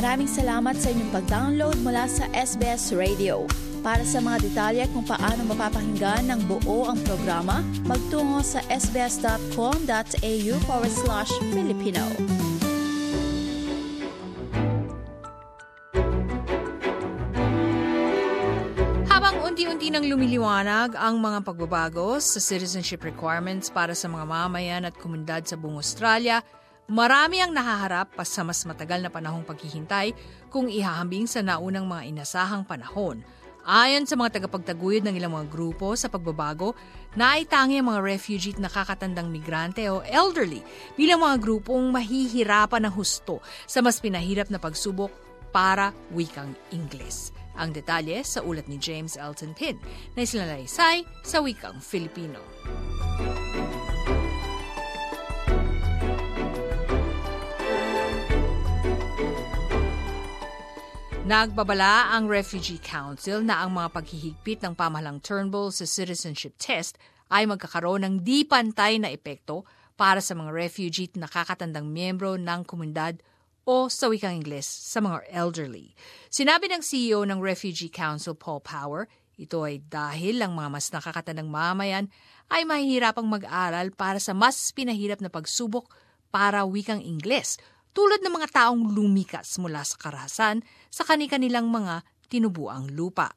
Maraming salamat sa inyong pag-download mula sa SBS Radio. Para sa mga detalye kung paano mapapakinggan ng buo ang programa, magtungo sa sbs.com.au/Filipino. Habang unti-unti nang lumiliwanag ang mga pagbabago sa citizenship requirements para sa mga mamayan at komunidad sa buong Australia, marami ang nahaharap pa sa mas matagal na panahong paghihintay kung ihahambing sa naunang mga inasahang panahon. Ayon sa mga tagapagtaguyod ng ilang mga grupo sa pagbabago, naitangi ang mga refugee at nakakatandang migrante o elderly bilang mga grupong mahihirapan ng husto sa mas pinahirap na pagsubok para wikang Ingles. Ang detalye sa ulat ni James Elton Pin na isinalaysay sa wikang Filipino. Nagbabala ang Refugee Council na ang mga paghihigpit ng pamahalang Turnbull sa citizenship test ay magkakaroon ng di pantay na epekto para sa mga refugee at nakakatandang miyembro ng komunidad o sa wikang Ingles sa mga elderly. Sinabi ng CEO ng Refugee Council, Paul Power, ito ay dahil ang mga mas nakakatandang mamayan ay mahihirapang mag-aral para sa mas pinahirap na pagsubok para wikang Ingles, tulad ng mga taong lumikas mula sa karahasan sa kani-kanilang mga tinubuang lupa.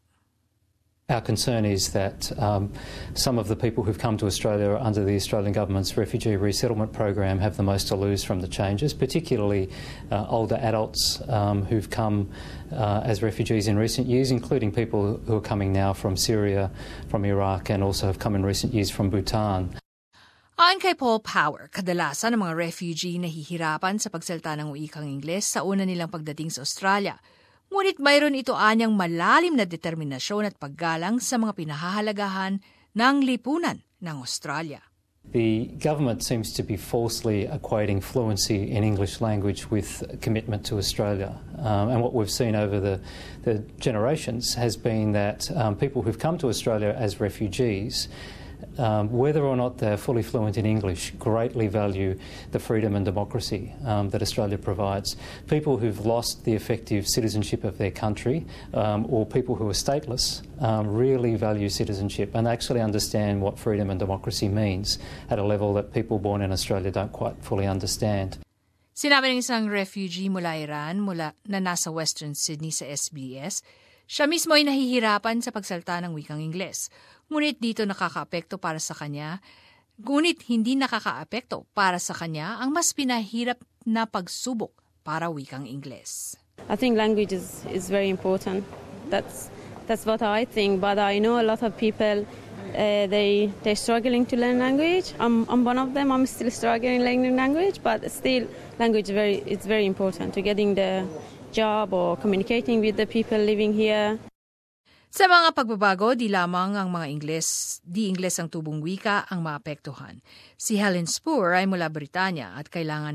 Our concern is that some of the people who've come to Australia under the Australian Government's refugee resettlement program have the most to lose from the changes, particularly older adults who've come as refugees in recent years, including people who are coming now from Syria, from Iraq, and also have come in recent years from Bhutan. Ayon kay Paul Power, kadalasan ng mga refugee nahihirapan sa pagsalita ng wikang Ingles sa una nilang pagdating sa Australia. Ngunit mayroon ito anyang malalim na determinasyon at paggalang sa mga pinahahalagahan ng lipunan ng Australia. The government seems to be falsely equating fluency in English language with commitment to Australia. And what we've seen over the generations has been that people who've come to Australia as refugees, whether or not they're fully fluent in English, greatly value the freedom and democracy that Australia provides. People who've lost the effective citizenship of their country or people who are stateless really value citizenship and actually understand what freedom and democracy means at a level that people born in Australia don't quite fully understand. Sinabi ng isang refugee mula Iran na nasa Western Sydney sa SBS, siya mismo ay nahihirapan sa pagsalta ng wikang Ingles. Ngunit dito nakakaapekto para sa kanya. Ngunit hindi nakakaapekto para sa kanya ang mas pinahirap na pagsubok para wikang Ingles. I think language is very important. That's what I think. But I know a lot of people they're struggling to learn language. I'm one of them. I'm still struggling learning language, but still language it's very important to getting the job or communicating with the people living here. Sa mga pagbabago, di lamang ang mga Ingles ang tubong wika ang maapektuhan. Si Helen Spoor ay mula Britanya at kailan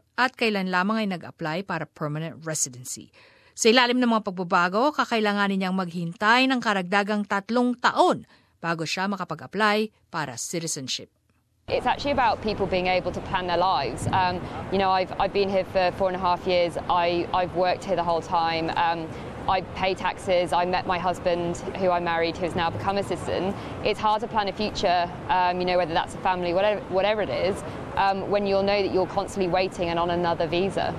lamang ay nag-apply para permanent residency. Sa ilalim ng mga pagbabago, kakailanganin niyang maghintay ng karagdagang 3 taon bago siya makapag-apply para citizenship. It's actually about people being able to plan their lives. I've been here for 4.5 years. I've worked here the whole time. I pay taxes. I met my husband, who I married, who's now become a citizen. It's hard to plan a future, whether that's a family, whatever it is, when you'll know that you're constantly waiting and on another visa.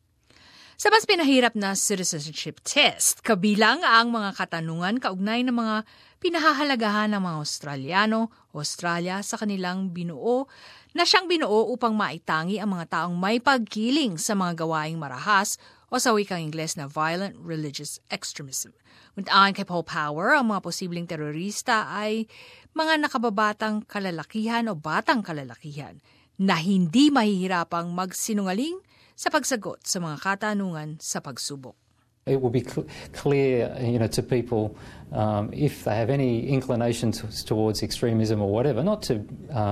Sa mas pinahirap na citizenship test, kabilang ang mga katanungan kaugnay ng mga pinahahalagahan ng mga Australia sa kanilang siyang binuo upang maitangi ang mga taong may pagkiling sa mga gawaing marahas o sa wikang Ingles na violent religious extremism. Ngunit ayon kay Paul Power, ang mga posibleng terorista ay mga nakababatang kalalakihan o batang kalalakihan na hindi mahihirapang magsinungaling sa pagsagot sa mga katanungan sa pagsubok. It will be clear, to people if they have any inclination towards extremism or whatever, not to,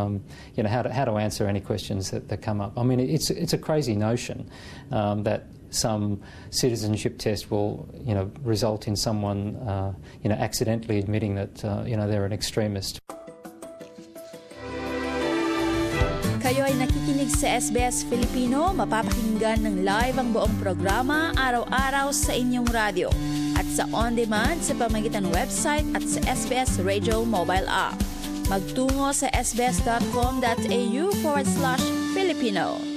how to answer any questions that come up. I mean, it's a crazy notion that some citizenship test will, result in someone, accidentally admitting that, they're an extremist. kayo ay nakikinig sa SBS Filipino, mapapakinggan ng live ang buong programa araw-araw sa inyong radyo at sa on-demand sa pamamagitan ng website at sa SBS Radio mobile app. Magtungo sa sbs.com.au/Filipino.